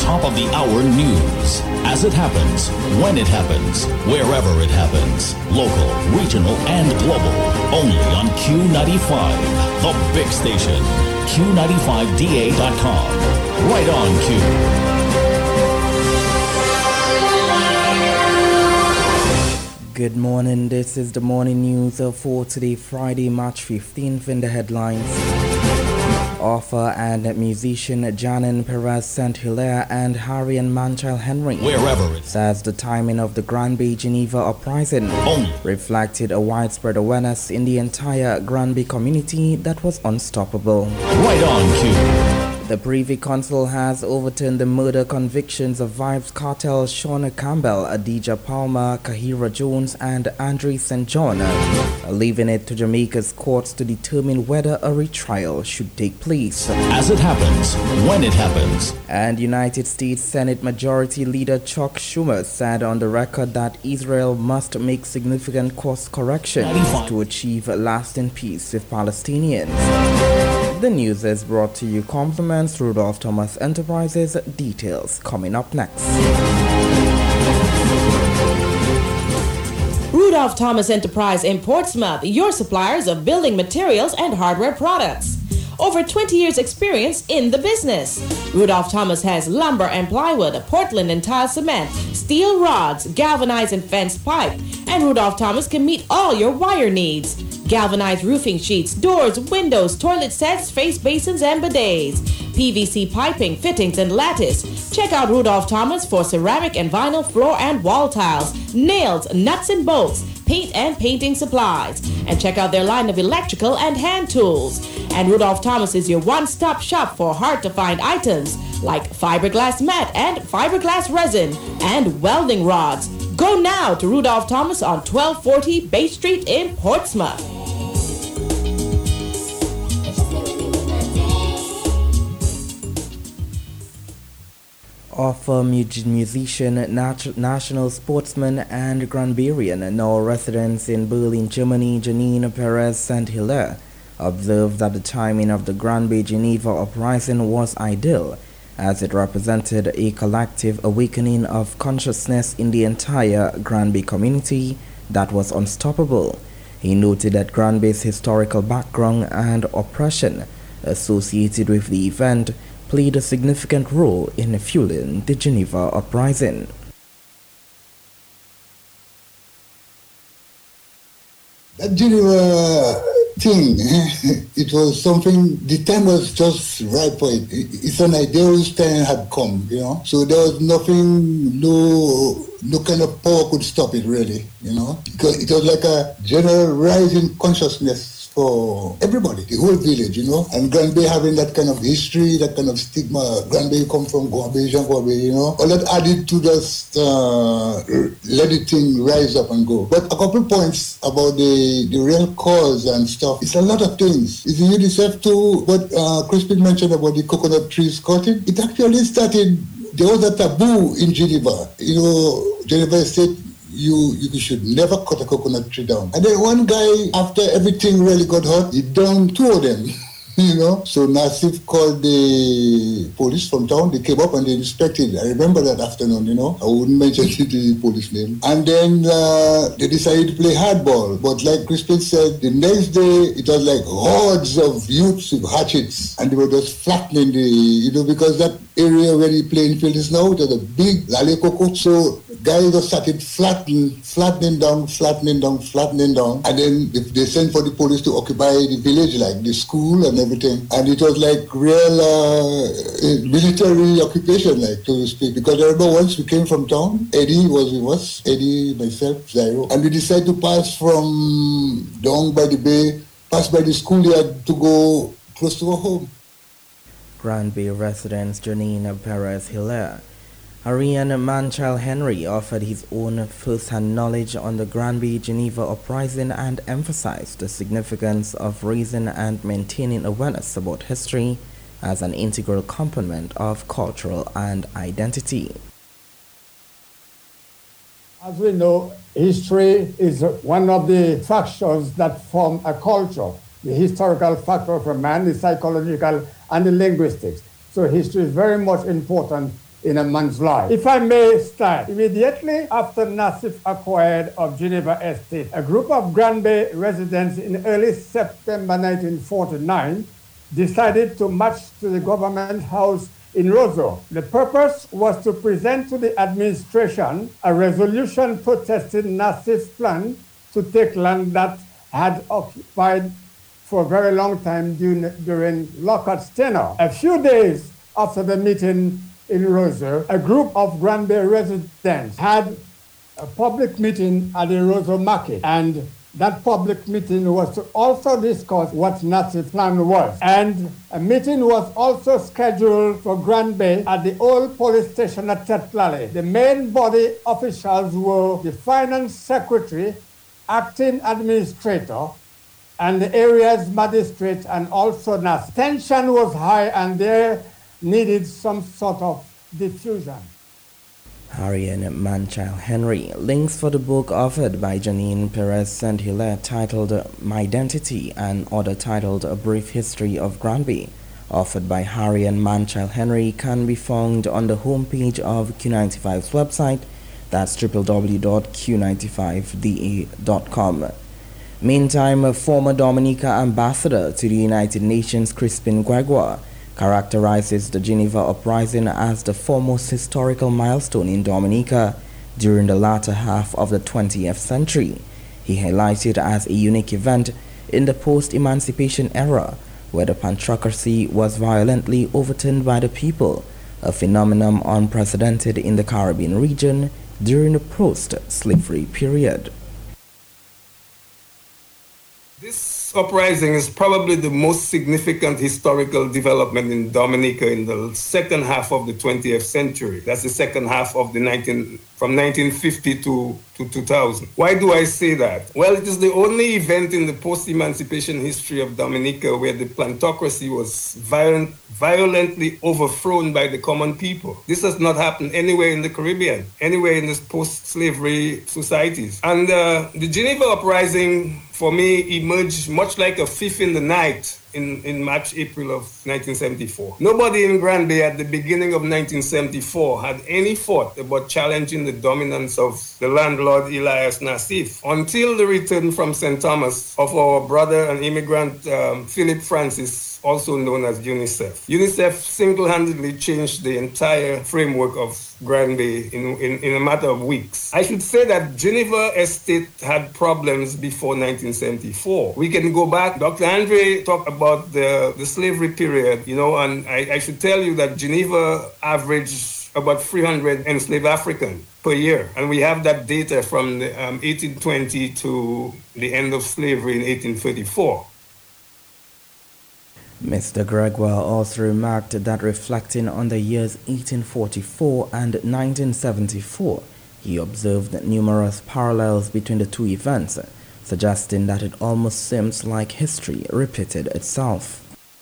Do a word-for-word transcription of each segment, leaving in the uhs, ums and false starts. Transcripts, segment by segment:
top of the hour news. As it happens, when it happens, wherever it happens. Local, regional, and global. Only on Q ninety-five, the big station. Q ninety-five D A dot com. Right on, Q. Good morning, this is the morning news for today, Friday, March fifteenth. In the headlines, author and musician Janin Perez Saint Hilaire and Harry and Manchal Henry wherever it says the timing of the Granby Geneva uprising Only. reflected a widespread awareness in the entire Granby community that was unstoppable. Right on, Q. The Privy Council has overturned the murder convictions of Vybz Kartel Shauna Campbell, Adidja Palmer, Kahira Jones, and Andre Saint John, leaving it to Jamaica's courts to determine whether a retrial should take place. As it happens, when it happens. And United States Senate Majority Leader Chuck Schumer said on the record that Israel must make significant course corrections to achieve lasting peace with Palestinians. The news is brought to you compliments Rudolph Thomas Enterprises. Details coming up next. Rudolph Thomas Enterprise in Portsmouth, your suppliers of building materials and hardware products. Over twenty years experience in the business. Rudolph Thomas has lumber and plywood, Portland and tile cement, steel rods, galvanized and fenced pipe, and Rudolph Thomas can meet all your wire needs. Galvanized roofing sheets, doors, windows, toilet sets, face basins, and bidets. P V C piping, fittings, and lattice. Check out Rudolph Thomas for ceramic and vinyl floor and wall tiles, nails, nuts and bolts, paint and painting supplies. And check out their line of electrical and hand tools. And Rudolph Thomas is your one-stop shop for hard-to-find items like fiberglass mat and fiberglass resin and welding rods. Go now to Rudolph Thomas on twelve forty Bay Street in Portsmouth. Author, musician, nat- national sportsman, and Granburian, now residents in Berlin, Germany, Janine Perez Saint Hilaire, observed that the timing of the Granby Geneva uprising was ideal, as it represented a collective awakening of consciousness in the entire Granby community that was unstoppable. He noted that Granby's historical background and oppression associated with the event played a significant role in fueling the Geneva uprising. That Geneva thing, it was something, the time was just right for it. It's an ideal time had come, you know. So there was nothing, no no kind of power could stop it really, you know. Because it was like a general rising consciousness for everybody, the whole village, you know. And Granby having that kind of history, that kind of stigma. Granby come from Granby, Jean Granby, you know. All that added to just uh, let the thing rise up and go. But a couple points about the, the real cause and stuff. It's a lot of things. It's in UNICEF too, what uh, Crispin mentioned about the coconut trees cutting. It actually started, there was a taboo in Geneva. You know, Geneva said, You, you should never cut a coconut tree down. And then one guy, after everything really got hot, he downed two of them, you know. So Nassif called the police from town. They came up and they inspected. I remember that afternoon, you know. I wouldn't mention the police name. And then uh, they decided to play hardball. But like Crispin said, the next day, it was like hordes of youths with hatchets. And they were just flattening the, you know, because that area where the playing field is now, it was a big Lale Coco. So guys just started flattening, flattening down, flattening down, flattening down. And then they sent for the police to occupy the village, like the school and everything. And it was like real uh, military occupation, like to speak. Because I remember once we came from town, Eddie was with us, Eddie, myself, Zairo. And we decided to pass from down by the bay, pass by the schoolyard to go close to our home. Granby residents Janine Perez Hilaire. Arian Manchal Henry offered his own first-hand knowledge on the Granby Geneva uprising and emphasized the significance of raising and maintaining awareness about history as an integral component of cultural and identity. As we know, history is one of the factors that form a culture. The historical factor for man, the psychological, and the linguistics. So history is very much important in a man's life. If I may start, immediately after Nassif acquired of Geneva Estate, a group of Grand Bay residents in early September nineteen forty-nine decided to march to the government house in Roseau. The purpose was to present to the administration a resolution protesting Nassif's plan to take land that had occupied for a very long time during, during Lockhart's tenure. A few days after the meeting in Roseau, a group of Grand Bay residents had a public meeting at the Roseau market, and that public meeting was to also discuss what Nassif's plan was. And a meeting was also scheduled for Grand Bay at the old police station at Tetlale. The main body officials were the finance secretary, acting administrator, and the area's magistrate, and also Nassif. Tension was high, and there needed some sort of diffusion. Harry and Manchild Henry. Links for the book offered by Janine Perez Saint-Hilaire titled My Identity and other titled A Brief History of Granby, offered by Harry and Manchild Henry, can be found on the homepage of Q ninety-five's website. That's w w w dot q ninety-five d a dot com. Meantime, a former Dominica ambassador to the United Nations, Crispin Gregoire, characterizes the Geneva Uprising as the foremost historical milestone in Dominica during the latter half of the twentieth century. He highlighted as a unique event in the post-emancipation era, where the Pantocracy was violently overturned by the people, a phenomenon unprecedented in the Caribbean region during the post-slavery period. This uprising is probably the most significant historical development in Dominica in the second half of the twentieth century. That's the second half of the nineteen from nineteen fifty to, to two thousand. Why do I say that? Well, it is the only event in the post-emancipation history of Dominica where the plantocracy was violent, violently overthrown by the common people. This has not happened anywhere in the Caribbean, anywhere in this post-slavery societies. And uh, the Geneva Uprising, for me, emerged much like a thief in the night in, in March, April of nineteen seventy-four. Nobody in Grand Bay at the beginning of nineteen seventy-four had any thought about challenging the dominance of the landlord Elias Nassif until the return from Saint Thomas of our brother and immigrant um, Philip Francis, also known as UNICEF. UNICEF single-handedly changed the entire framework of Grand Bay in, in, in a matter of weeks. I should say that Geneva Estate had problems before nineteen seventy-four. We can go back. Doctor Andre talked about the, the slavery period, you know, and I, I should tell you that Geneva averaged about three hundred enslaved Africans per year. And we have that data from the, um, eighteen twenty to the end of slavery in eighteen thirty-four. Mister Gregoire also remarked that reflecting on the years eighteen forty-four and nineteen seventy-four, he observed numerous parallels between the two events, suggesting that it almost seems like history repeated itself.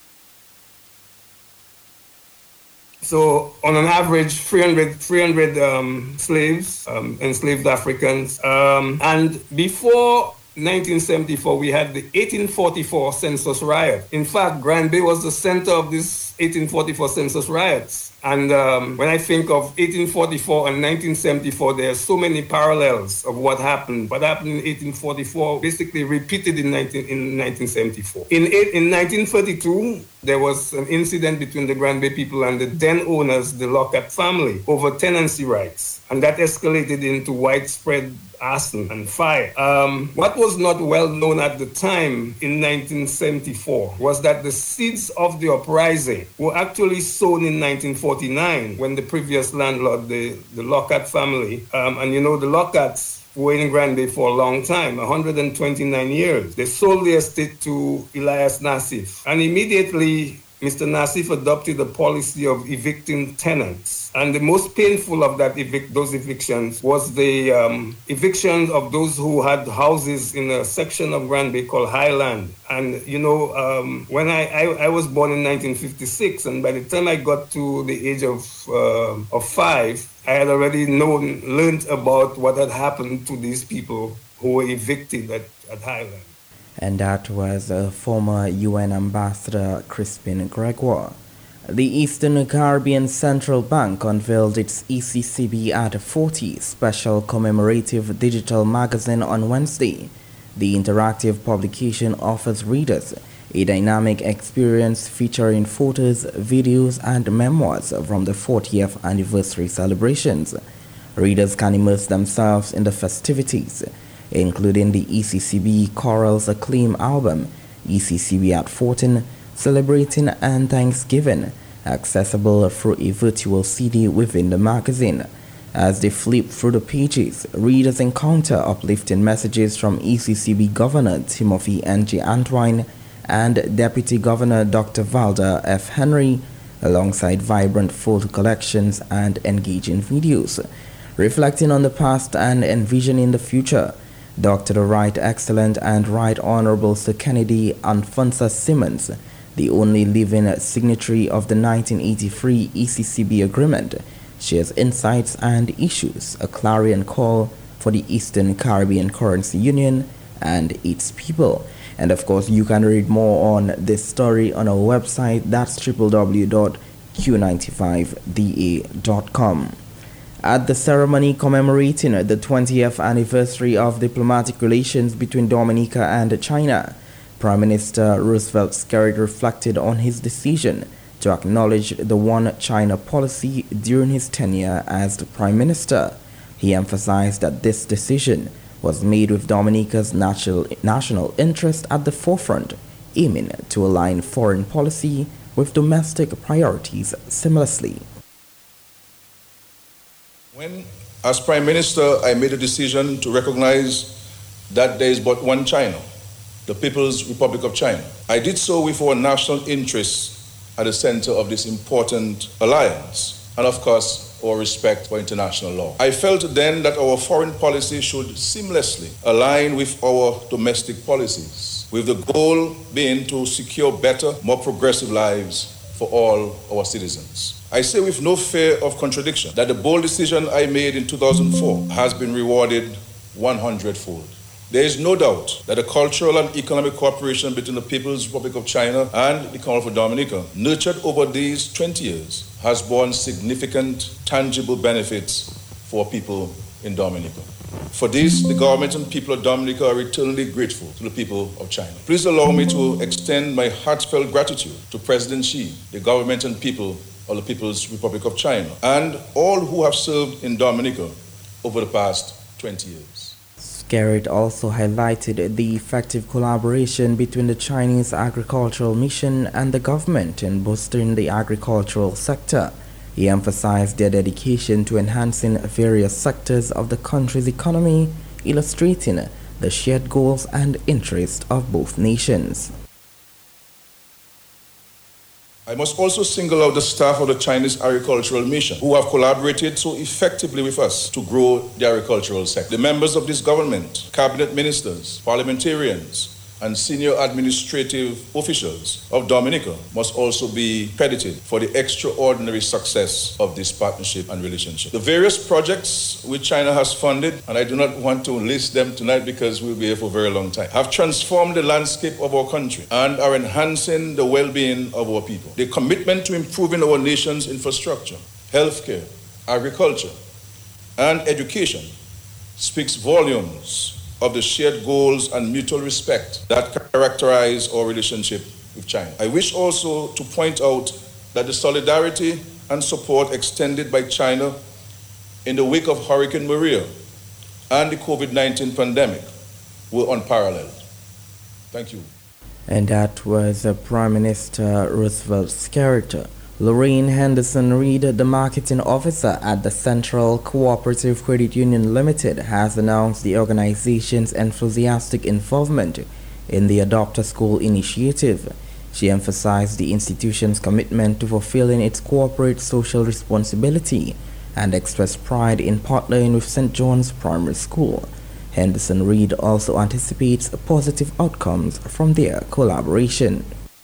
So, on an average, three hundred, three hundred um, slaves, um, enslaved Africans, um, and before nineteen seventy-four, we had the eighteen forty-four census riot. In fact, Grand Bay was the center of this eighteen forty-four census riots. And um, when I think of eighteen forty-four and nineteen seventy-four, there are so many parallels of what happened. What happened in eighteen forty-four basically repeated in, nineteen, in nineteen seventy-four. In, in nineteen thirty-two, there was an incident between the Grand Bay people and the then owners, the Lockhart family, over tenancy rights. And that escalated into widespread arson and fire. Um, what was not well known at the time in nineteen seventy-four was that the seeds of the uprising were actually sown in nineteen forty-nine when the previous landlord, the, the Lockhart family, um, and you know the Lockharts were in Grand Bay for a long time, one hundred twenty-nine years. They sold the estate to Elias Nassif. And immediately, Mister Nassif adopted a policy of evicting tenants. And the most painful of that evic- those evictions was the um, eviction of those who had houses in a section of Grand Bay called Highland. And, you know, um, when I, I, I was born in nineteen fifty-six, and by the time I got to the age of, uh, of five, I had already known, learned about what had happened to these people who were evicted at, at Highland. And that was uh, former U N Ambassador Crispin Gregoire. The Eastern Caribbean Central Bank unveiled its E C C B at forty special commemorative digital magazine on Wednesday. The interactive publication offers readers a dynamic experience featuring photos, videos, and memoirs from the fortieth anniversary celebrations. Readers can immerse themselves in the festivities, including the E C C B Chorals Acclaim album, E C C B at fourteen, Celebrating and Thanksgiving, accessible through a virtual C D within the magazine. As they flip through the pages, readers encounter uplifting messages from E C C B Governor Timothy N J Antwine and Deputy Governor Doctor Valda F. Henry, alongside vibrant photo collections and engaging videos. Reflecting on the past and envisioning the future, Doctor the Right Excellent and Right Honorable Sir Kennedy Alphonsus Simmons, the only living signatory of the nineteen eighty-three E C C B agreement, shares insights and issues, a clarion call for the Eastern Caribbean Currency Union and its people. And of course, you can read more on this story on our website, that's w w w dot q ninety-five d a dot com. At the ceremony commemorating the twentieth anniversary of diplomatic relations between Dominica and China, Prime Minister Roosevelt Skerrit reflected on his decision to acknowledge the One China policy during his tenure as the Prime Minister. He emphasized that this decision was made with Dominica's national, national interest at the forefront, aiming to align foreign policy with domestic priorities seamlessly. When, as Prime Minister, I made a decision to recognize that there is but one China, the People's Republic of China, I did so with our national interests at the center of this important alliance, and of course, our respect for international law. I felt then that our foreign policy should seamlessly align with our domestic policies, with the goal being to secure better, more progressive lives for all our citizens. I say with no fear of contradiction that the bold decision I made in two thousand four has been rewarded one hundred-fold. There is no doubt that the cultural and economic cooperation between the People's Republic of China and the Commonwealth of Dominica, nurtured over these twenty years, has borne significant, tangible benefits for people in Dominica. For this, the government and people of Dominica are eternally grateful to the people of China. Please allow me to extend my heartfelt gratitude to President Xi, the government and people of the People's Republic of China, and all who have served in Dominica over the past twenty years. Skerrit also highlighted the effective collaboration between the Chinese Agricultural Mission and the government in boosting the agricultural sector. He emphasized their dedication to enhancing various sectors of the country's economy, illustrating the shared goals and interests of both nations. I must also single out the staff of the Chinese Agricultural Mission, who have collaborated so effectively with us to grow the agricultural sector. The members of this government, cabinet ministers, parliamentarians, and senior administrative officials of Dominica must also be credited for the extraordinary success of this partnership and relationship. The various projects which China has funded, and I do not want to list them tonight because we'll be here for a very long time, have transformed the landscape of our country and are enhancing the well-being of our people. The commitment to improving our nation's infrastructure, healthcare, agriculture, and education speaks volumes of the shared goals and mutual respect that characterize our relationship with China. I wish also to point out that the solidarity and support extended by China in the wake of Hurricane Maria and the COVID nineteen pandemic were unparalleled. Thank you. And that was uh, Prime Minister Roosevelt Skerrit. Lorraine Henderson-Reed, the marketing officer at the Central Cooperative Credit Union Limited, has announced the organization's enthusiastic involvement in the Adopt a School initiative. She emphasized the institution's commitment to fulfilling its corporate social responsibility and expressed pride in partnering with Saint John's Primary School. Henderson-Reed also anticipates positive outcomes from their collaboration.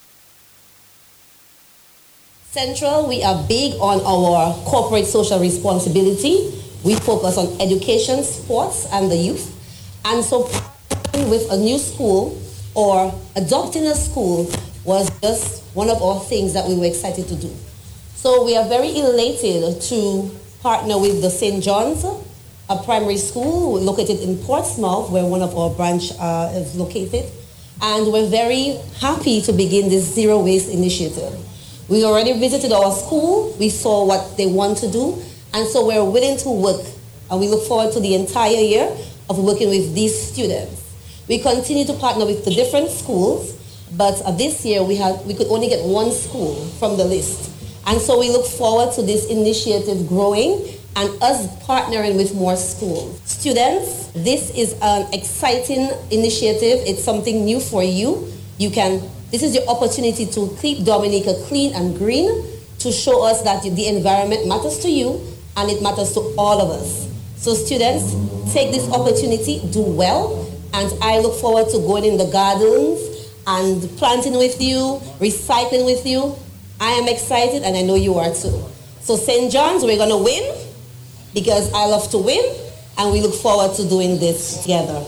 Central, we are big on our corporate social responsibility. We focus on education, sports, and the youth. And so partnering with a new school or adopting a school was just one of our things that we were excited to do. So we are very elated to partner with the Saint John's, a primary school located in Portsmouth, where one of our branch uh, is located. And we're very happy to begin this zero waste initiative. We already visited our school, we saw what they want to do, and so we're willing to work. And we look forward to the entire year of working with these students. We continue to partner with the different schools, but uh, this year we had we could only get one school from the list. And so we look forward to this initiative growing and us partnering with more schools. Students, this is an exciting initiative. It's something new for you. You can, this is your opportunity to keep Dominica clean and green, to show us that the environment matters to you and it matters to all of us. So students, take this opportunity, do well, and I look forward to going in the gardens and planting with you, recycling with you. I am excited and I know you are too. So Saint John's, we're gonna win, because I love to win, and we look forward to doing this together.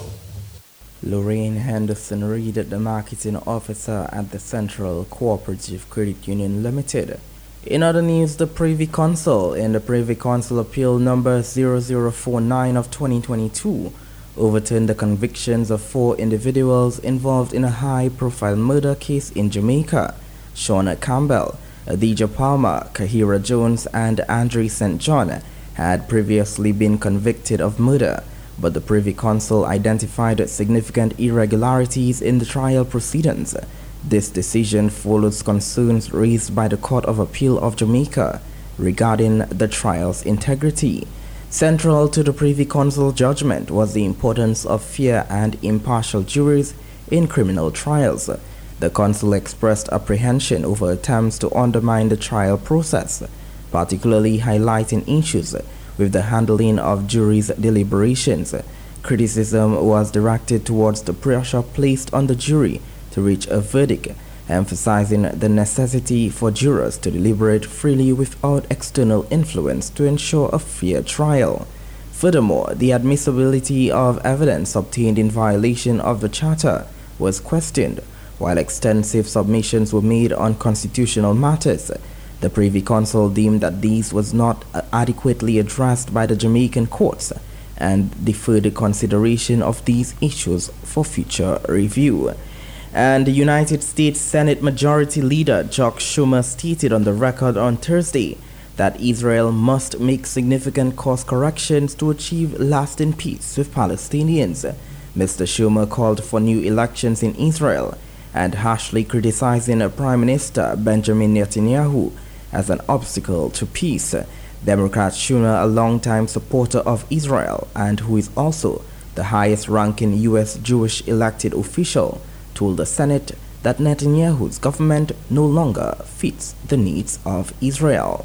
Lorraine Henderson Reed, the marketing officer at the Central Cooperative Credit Union Limited. In other news, the Privy Council in the Privy Council Appeal number zero zero four nine of twenty twenty-two overturned the convictions of four individuals involved in a high-profile murder case in Jamaica. Shauna Campbell, Adija Palmer, Kahira Jones, and Andre Saint John had previously been convicted of murder, but the Privy Council identified significant irregularities in the trial proceedings. This decision follows concerns raised by the Court of Appeal of Jamaica regarding the trial's integrity. Central to the Privy Council judgment was the importance of fair and impartial juries in criminal trials. The Council expressed apprehension over attempts to undermine the trial process, particularly highlighting issues with the handling of juries' deliberations. Criticism was directed towards the pressure placed on the jury to reach a verdict, emphasizing the necessity for jurors to deliberate freely without external influence to ensure a fair trial. Furthermore, the admissibility of evidence obtained in violation of the Charter was questioned, while extensive submissions were made on constitutional matters. The Privy Council deemed that these was not adequately addressed by the Jamaican courts and deferred the consideration of these issues for future review. And the United States Senate Majority Leader Chuck Schumer stated on the record on Thursday that Israel must make significant course corrections to achieve lasting peace with Palestinians. Mister Schumer called for new elections in Israel and harshly criticizing Prime Minister Benjamin Netanyahu as an obstacle to peace. Democrat Schumer, a longtime supporter of Israel and who is also the highest-ranking U S Jewish elected official, told the Senate that Netanyahu's government no longer fits the needs of Israel.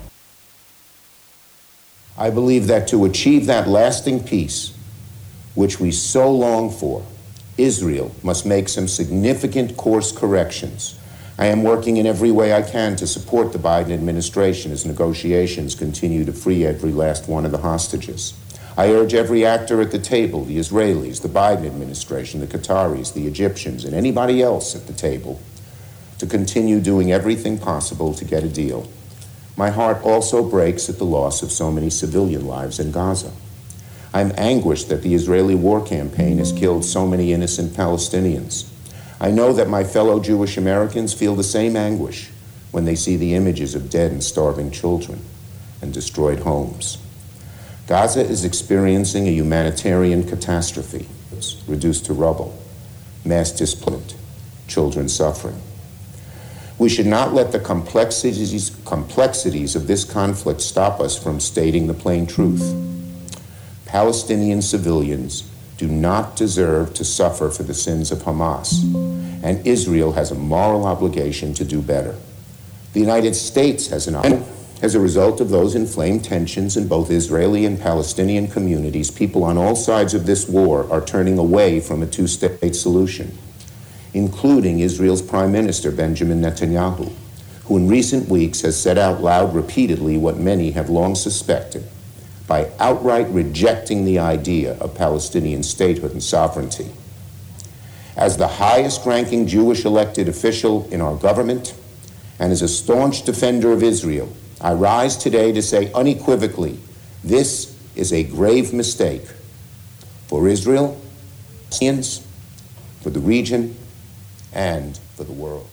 I believe that to achieve that lasting peace, which we so long for, Israel must make some significant course corrections. I am working in every way I can to support the Biden administration as negotiations continue to free every last one of the hostages. I urge every actor at the table, the Israelis, the Biden administration, the Qataris, the Egyptians, and anybody else at the table, to continue doing everything possible to get a deal. My heart also breaks at the loss of so many civilian lives in Gaza. I'm anguished that the Israeli war campaign has killed so many innocent Palestinians. I know that my fellow Jewish Americans feel the same anguish when they see the images of dead and starving children and destroyed homes. Gaza is experiencing a humanitarian catastrophe, reduced to rubble, mass displacement, children suffering. We should not let the complexities, complexities of this conflict stop us from stating the plain truth. Palestinian civilians do not deserve to suffer for the sins of Hamas, and Israel has a moral obligation to do better. The United States has an obligation. As a result of those inflamed tensions in both Israeli and Palestinian communities, people on all sides of this war are turning away from a two-state solution, including Israel's Prime Minister Benjamin Netanyahu, who in recent weeks has said out loud repeatedly what many have long suspected, by outright rejecting the idea of Palestinian statehood and sovereignty. As the highest-ranking Jewish elected official in our government, and as a staunch defender of Israel, I rise today to say unequivocally, this is a grave mistake for Israel, for the region, and for the world.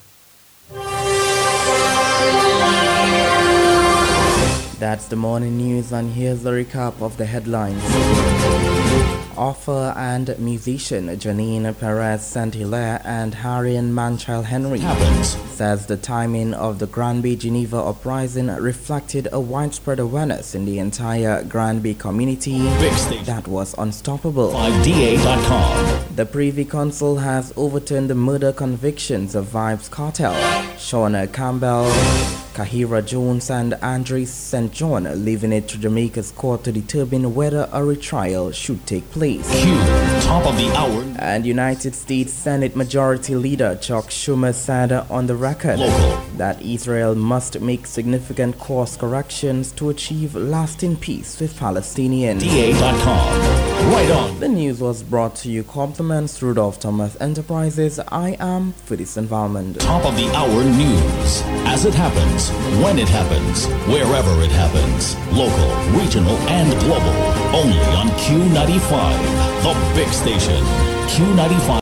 That's the morning news, and here's a recap of the headlines. Author and musician Janine Perez Saint-Hilaire and Harriet Manchild Henry happens. says the timing of the Granby Geneva uprising reflected a widespread awareness in the entire Granby community that was unstoppable. five D A dot com. The Privy Council has overturned the murder convictions of Vybz Kartel, Shauna Campbell, Kahira Jones and Andre Saint John, leaving it to Jamaica's court to determine whether a retrial should take place. Q, top of the hour. And United States Senate Majority Leader Chuck Schumer said on the record Local. that Israel must make significant course corrections to achieve lasting peace with Palestinians. D A dot com. Right on. The news was brought to you compliments Rudolph Thomas Enterprises. I am for this environment. Top of the hour news. As it happens, when it happens, wherever it happens. Local, regional, and global. Only on Q ninety-five, the big station. Q ninety-five.